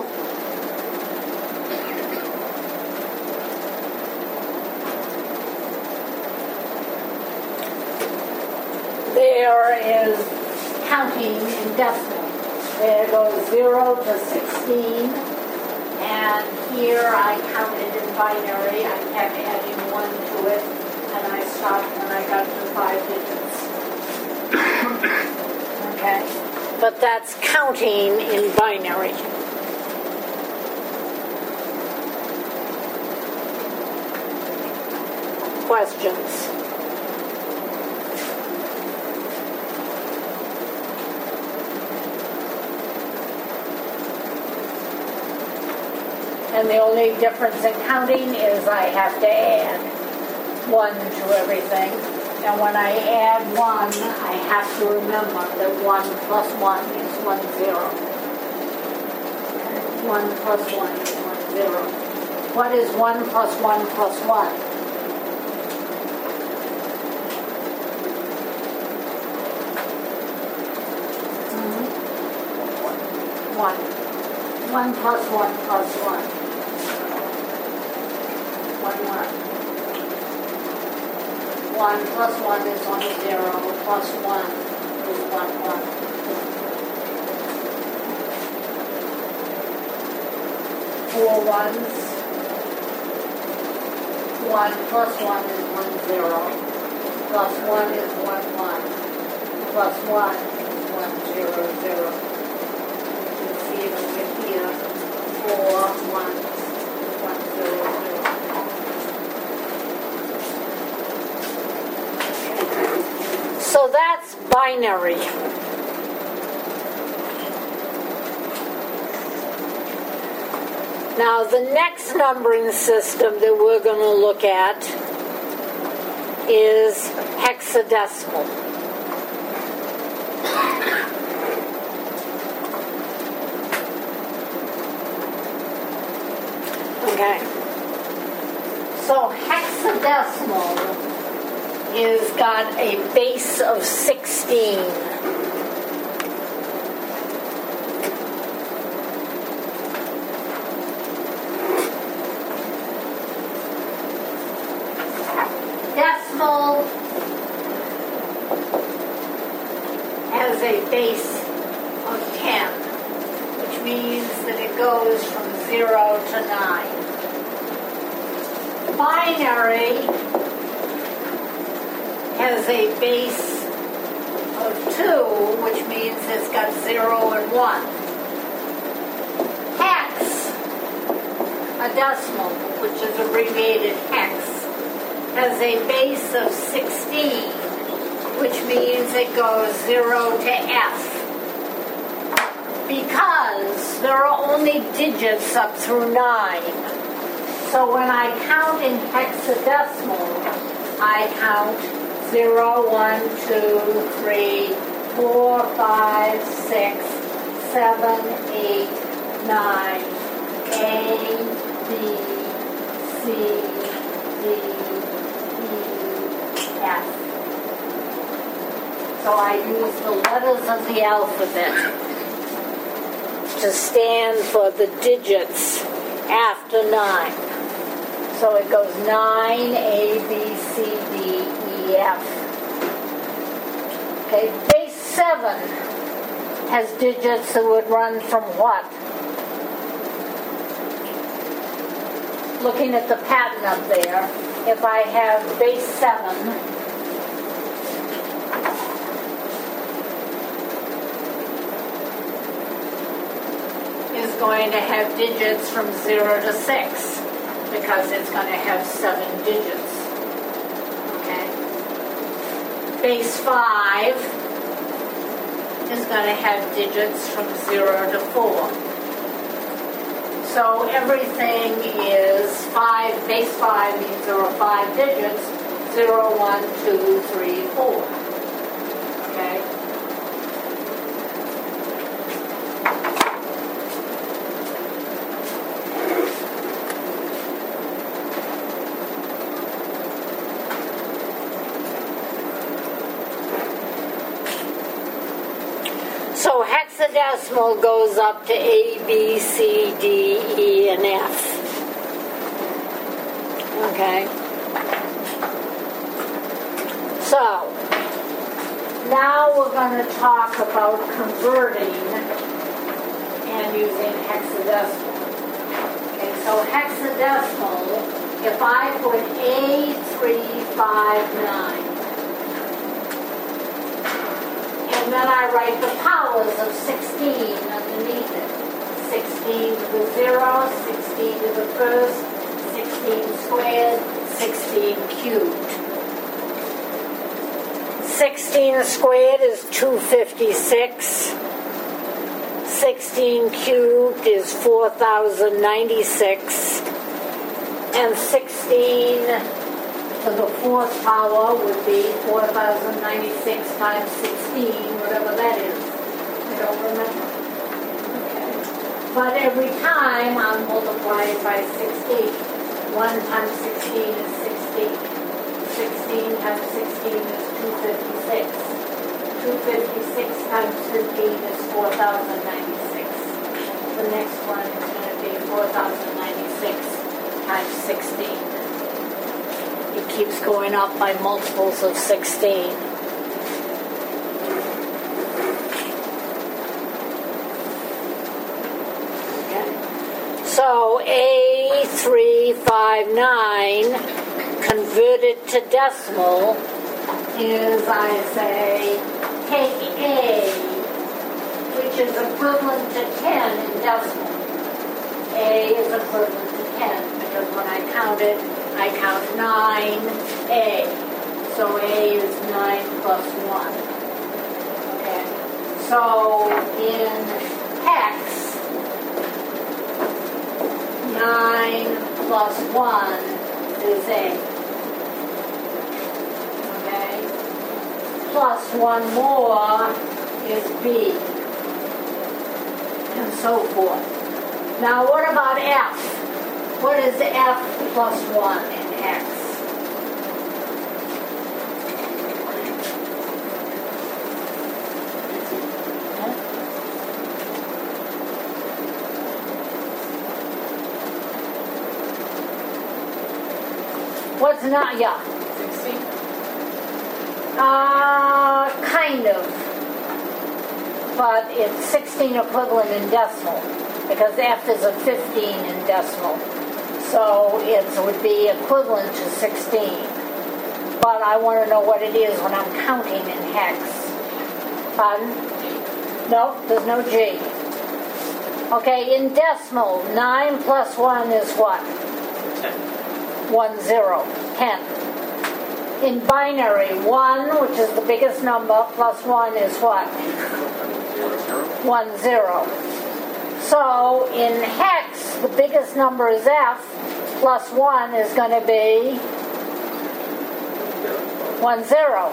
[SPEAKER 1] there is counting in decimal. There goes 0 to 16, and here I counted in binary. I kept adding 1 to it, and I stopped when I got to 5 digits. Okay? But that's counting in binary. Questions? And the only difference in counting is I have to add 1 to everything. And when I add 1, I have to remember that 1 plus 1 is 1, 0. 1 plus 1 is 1, 0. What is 1 plus 1 plus 1? 1. 1 plus 1 plus 1. 1, 1. 1 plus 1 is 1, 0, plus 1 is 1, 1. 4 ones. 1 plus 1 is 1, 0, plus 1 is 1, 1, plus 1 is 1, 0, 0. You can see it over here. 4 ones, 1, 0, 0. So that's binary. Now the next numbering system that we're going to look at is hexadecimal. Okay. So hexadecimal is got a base of 16. Decimal has a base of 10, which means that it goes from 0 to 9. Binary has a base of 2, which means it's got 0 and 1. Hex, a decimal, which is abbreviated hex, has a base of 16, which means it goes 0 to F. Because there are only digits up through 9. So when I count in hexadecimal, I count 0, 1, 2, 3, 4, 5, 6, 7, 8, 9, A, B, C, D, E, F. So I use the letters of the alphabet to stand for the digits after 9. So it goes 9, A, B, C, D, E, F. Okay, base 7 has digits that would run from what? Looking at the pattern up there, if I have base 7, is going to have digits from 0 to 6, because it's going to have 7 digits. Okay? Base 5 is going to have digits from 0 to 4. so everything is 5, base 5 means there are 5 digits, 0, 1, 2, 3, 4. Okay? So hexadecimal goes up to A, B, C, D, E, and F. Okay. So, now we're going to talk about converting and using hexadecimal. Okay, so hexadecimal, if I put A359, and then I write the powers of 16 underneath it. 16 to the 0, 16 to the first, 16 squared, 16 cubed. 16 squared is 256. 16 cubed is 4,096. And 16 to the fourth power would be 4,096 times 16, whatever that is. I don't remember. Okay. But every time I'm multiplying by 16. 1 times 16 is 16. 16 times 16 is 256. 256 times 15 is 4,096. The next one is going to be 4,096 times 16. It keeps going up by multiples of 16. Okay. So A359 converted to decimal is, I say, take A, which is equivalent to 10 in decimal. A is equivalent to 10 because when I count it, I count 9A. So A is 9 plus 1. Okay. So in hex, 9 plus 1 is A. Okay. Plus 1 more is B. And so forth. Now what about F? What is F plus 1 in X? Huh? What's not, yeah.
[SPEAKER 4] 16.
[SPEAKER 1] Kind of. But it's 16 equivalent in decimal, because F is a 15 in decimal. So it would be equivalent to 16. But I want to know what it is when I'm counting in hex. Pardon? No, there's no G. Okay, in decimal, 9 plus 1 is what?
[SPEAKER 3] 10.
[SPEAKER 1] 1, 0. 10. In binary, 1, which is the biggest number, plus 1 is what? 1, 0. So in hex, the biggest number is F, plus 1 is going to be 1, 0.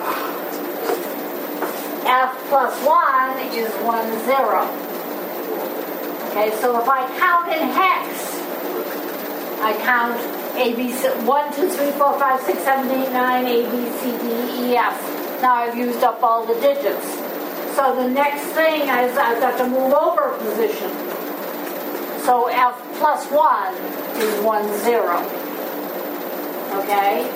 [SPEAKER 1] F plus 1 is 1, 0. Okay, so if I count in hex, I count A, B, C, 1, 2, 3, 4, 5, 6, 7, 8, 9, A, B, C, D, E, F. Now I've used up all the digits. So the next thing is I've got to move over a position. So F plus 1 is 1, 0. Okay?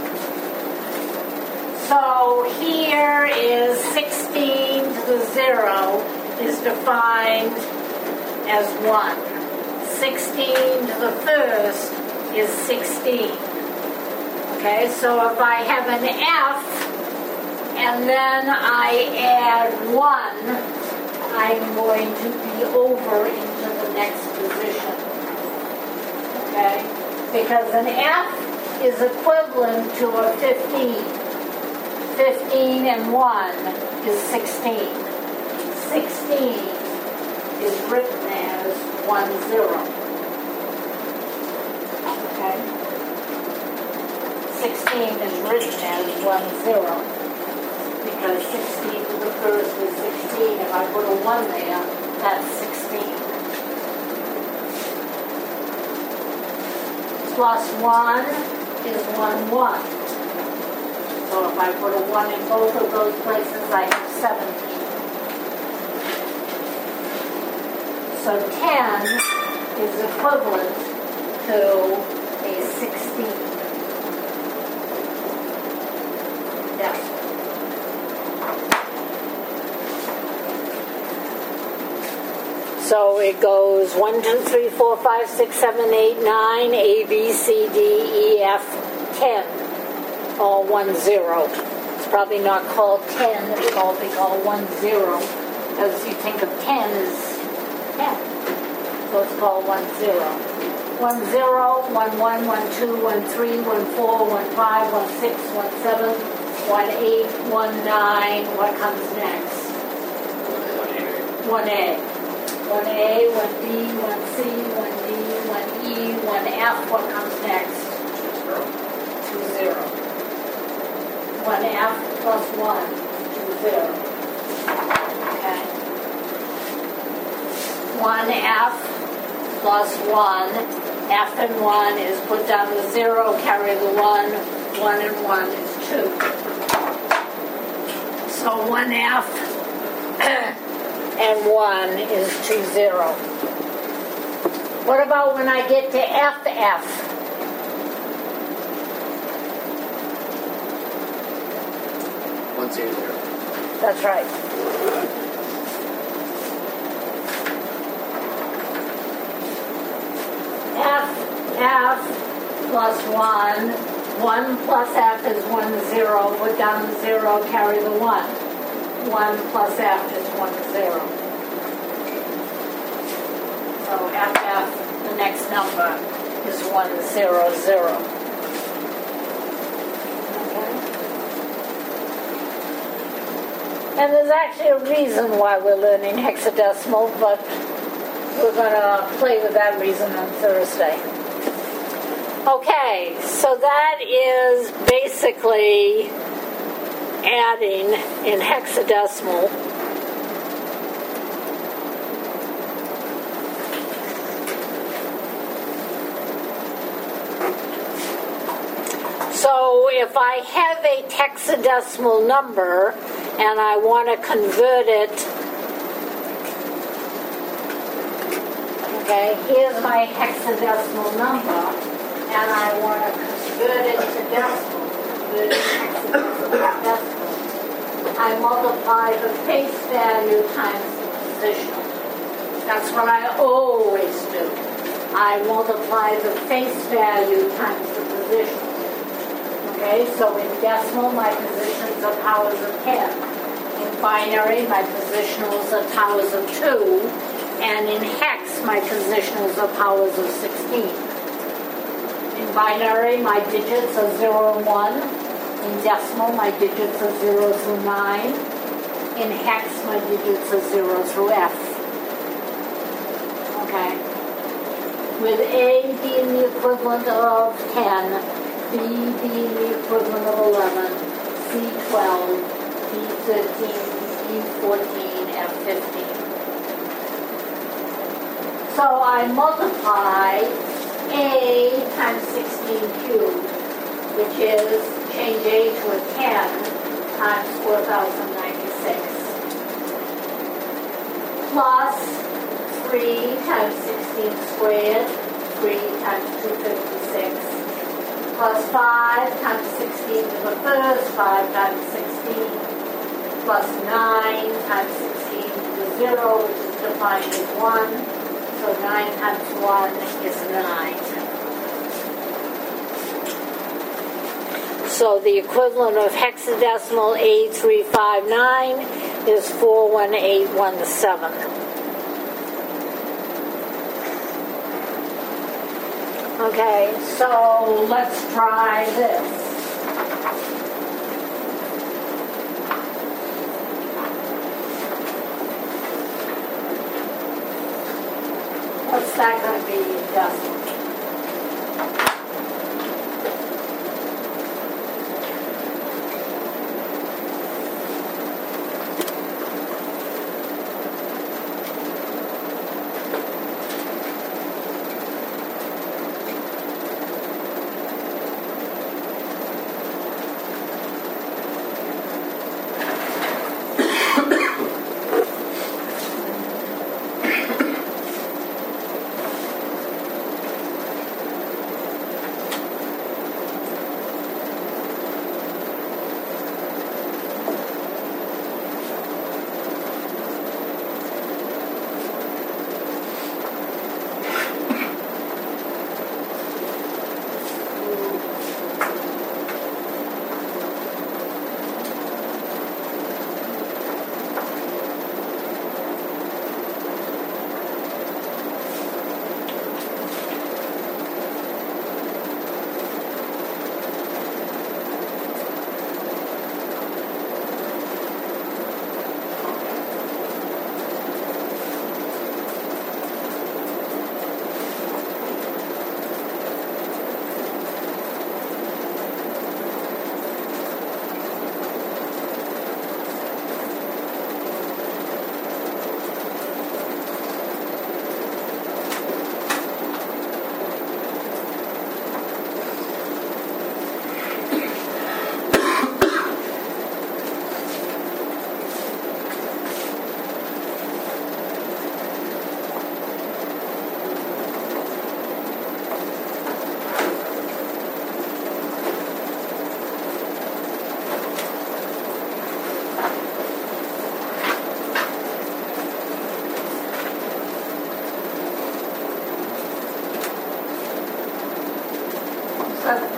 [SPEAKER 1] So here is 16 to the 0 is defined as 1. 16 to the first is 16. Okay, so if I have an F and then I add 1, I'm going to be over into the next position. Okay, because an F is equivalent to a 15. 15 and 1 is 16. 16 is written as 1, 0. 16 is written as 10. Because 16 refers to 16. If I put a 1 there, that's 16. Plus 1 is 1, 1. So if I put a 1 in both of those places, I have 17. So 10 is equivalent to a 16. Yes. So it goes 1, 2, 3, 4, 5, 6, 7, 8, 9, A, B, C, D, E, F, 10. All 10. It's probably not called 10, it's probably called 10, because you think of 10 as 10. So it's called 10. 1, 0, 1, 1, 1, 2, 1, 3, 1, 4, 1, 5, 1, 6, 1, 7, 1, 8, 1, 9. What comes next? 1A. 1A, 1B, 1C, 1D, 1E, 1F. What comes next? 2, 0. 1F plus 1, 2, 0. Okay. 1F plus 1. F and 1 is put down the 0, carry the 1. 1 and 1 is 2. So 1F and 1 is 2, 0. What about when I get to FF? That's right. F plus 1. 1 plus F is 1, 0. Put down the 0, carry the 1. 1 plus F is 1, 0. So FF, the next number, is 1, 0, 0. And there's actually a reason why we're learning hexadecimal, but we're going to play with that reason on Thursday. Okay, so that is basically adding in hexadecimal. So if I have a hexadecimal number and I want to convert it, okay, here's my hexadecimal number, and I want to convert it to decimal, convert it to hexadecimal. I multiply the face value times the positional. That's what I always do. I multiply the face value times the positional. Okay, so in decimal, my positions are powers of 10. In binary, my positionals are powers of 2. And in hex, my positionals are powers of 16. In binary, my digits are 0 and 1. In decimal, my digits are 0 through 9. In hex, my digits are 0 through F. Okay. With A being the equivalent of 10, B being the equivalent of 11, C 12, D 13, E 14, F 15. So I multiply A times 16 cubed, which is change A to a 10 times 4,096, plus 3 times 16 squared, 3 times 256. Plus 5 times 16 to the first, 5 times 16, plus 9 times 16 to the 0, which is defined as 1. So 9 times 1 is 9. So the equivalent of hexadecimal A359 is 41817. Okay, so let's try this. What's that going to be in decimal?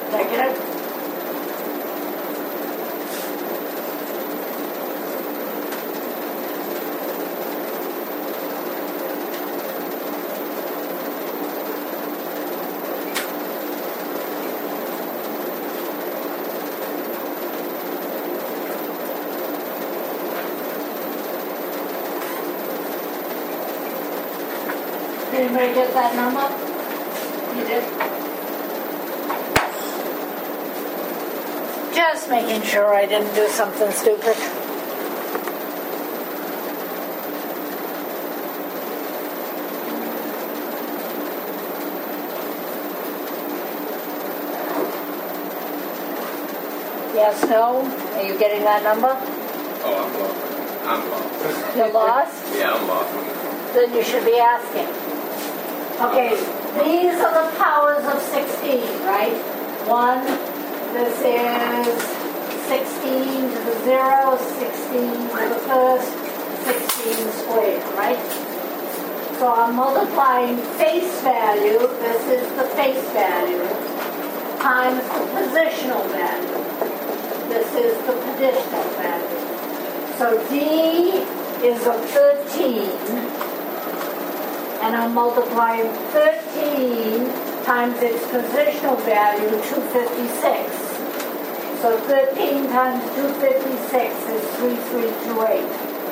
[SPEAKER 1] Negative. Anybody get that number? You did? Just making sure I didn't do something stupid. Yes, no? Are you getting that number?
[SPEAKER 2] Oh, I'm lost.
[SPEAKER 1] You're lost?
[SPEAKER 2] Yeah, I'm lost.
[SPEAKER 1] Then you should be asking. Okay, these are the powers of 16, right? 1, this is 16 to the 0, 16 to the first, 16 squared, right? So I'm multiplying face value, this is the face value, times the positional value. This is the positional value. So D is a 13. And I'm multiplying 13 times its positional value, 256. So 13 times 256 is 3328.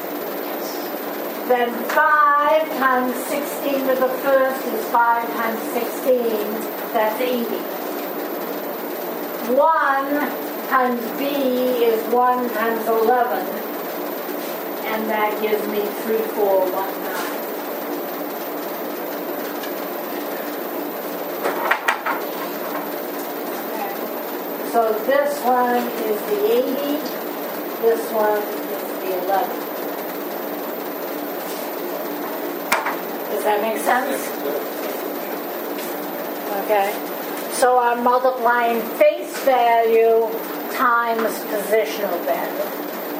[SPEAKER 1] Then 5 times 16 to the first is 5 times 16, that's 80. 1 times B is 1 times 11, and that gives me 3419. So this one is the 80, this one is the 11. Does that make sense? Okay. So I'm multiplying face value times positional value.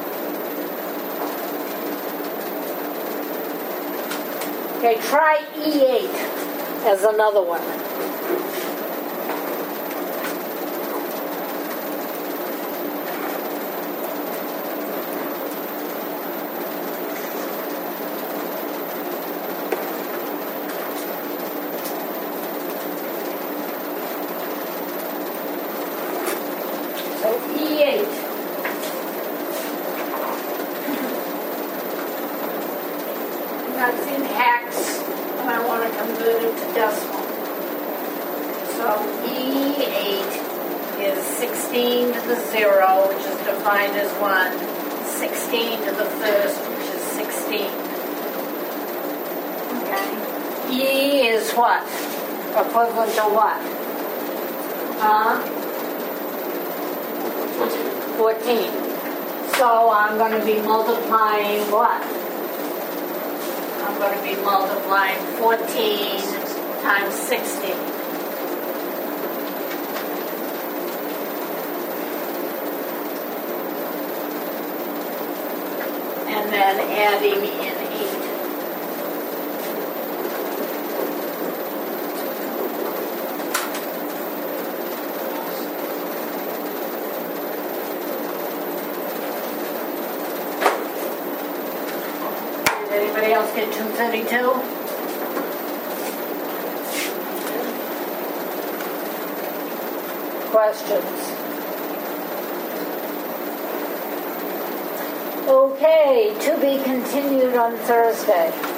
[SPEAKER 1] Okay, try E8 as another one. So E8. That's in hex, and I want to convert it to decimal. So E8 is 16 to the 0, which is defined as 1, 16 to the first, which is 16. Okay. E is what? Equivalent to what? 14. So I'm going to be multiplying what? I'm going to be multiplying 14 times 60. And then adding in 8. Anybody else get 232? Questions? Okay, to be continued on Thursday.